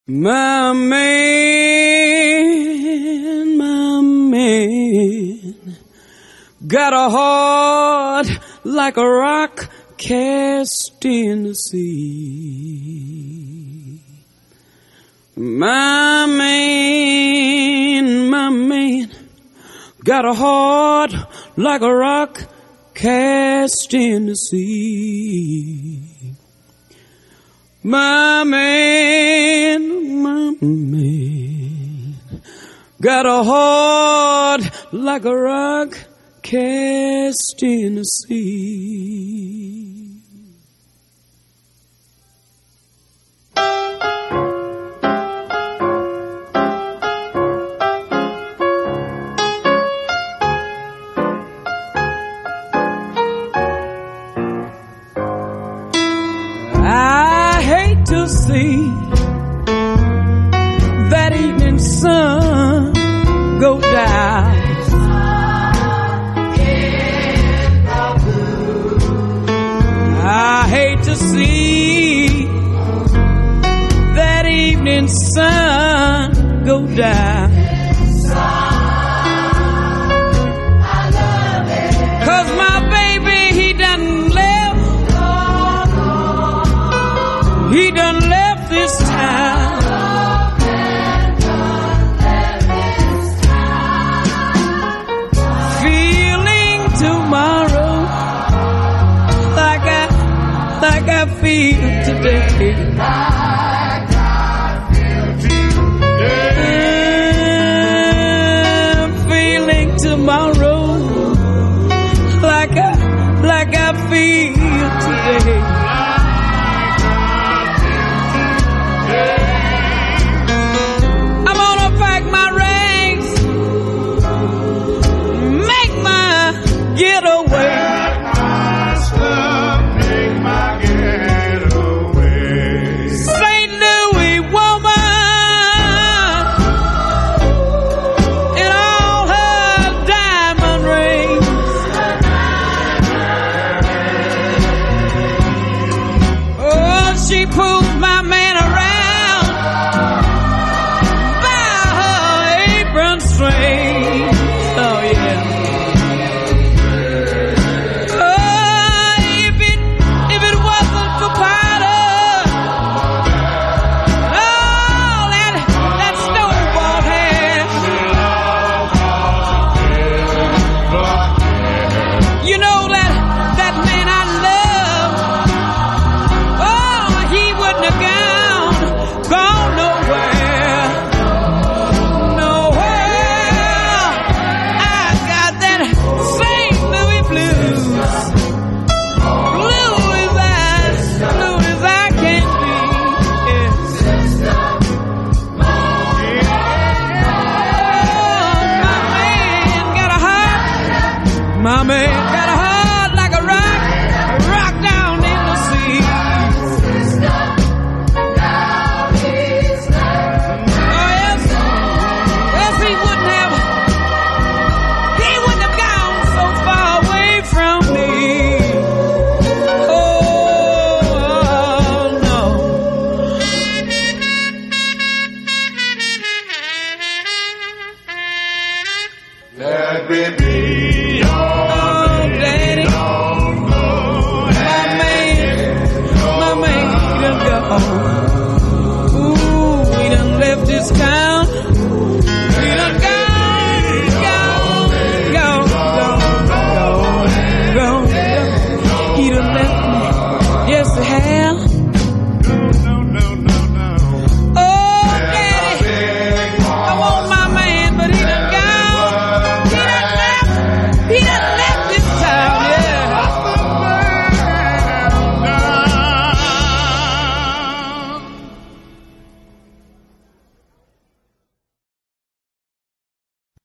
My man, got a heart like a rock cast in the sea. My man, got a heart like a rock cast in the sea. My man, got a heart like a rock cast in the sea. To see that evening sun go down I hate to see that evening sun go down. 'Cause my baby, he done left. He done left this town. Feeling tomorrow like I feel today. Feeling tomorrow like I feel today. Getaway. Make my getaway. St. Louis woman in all her diamond rings. Oh, she pulled my man around by her apron string. Oh yeah. My man got a heart like a rock down in the sea. Oh yes, he wouldn't have gone so far away from me. Oh no. Let me be your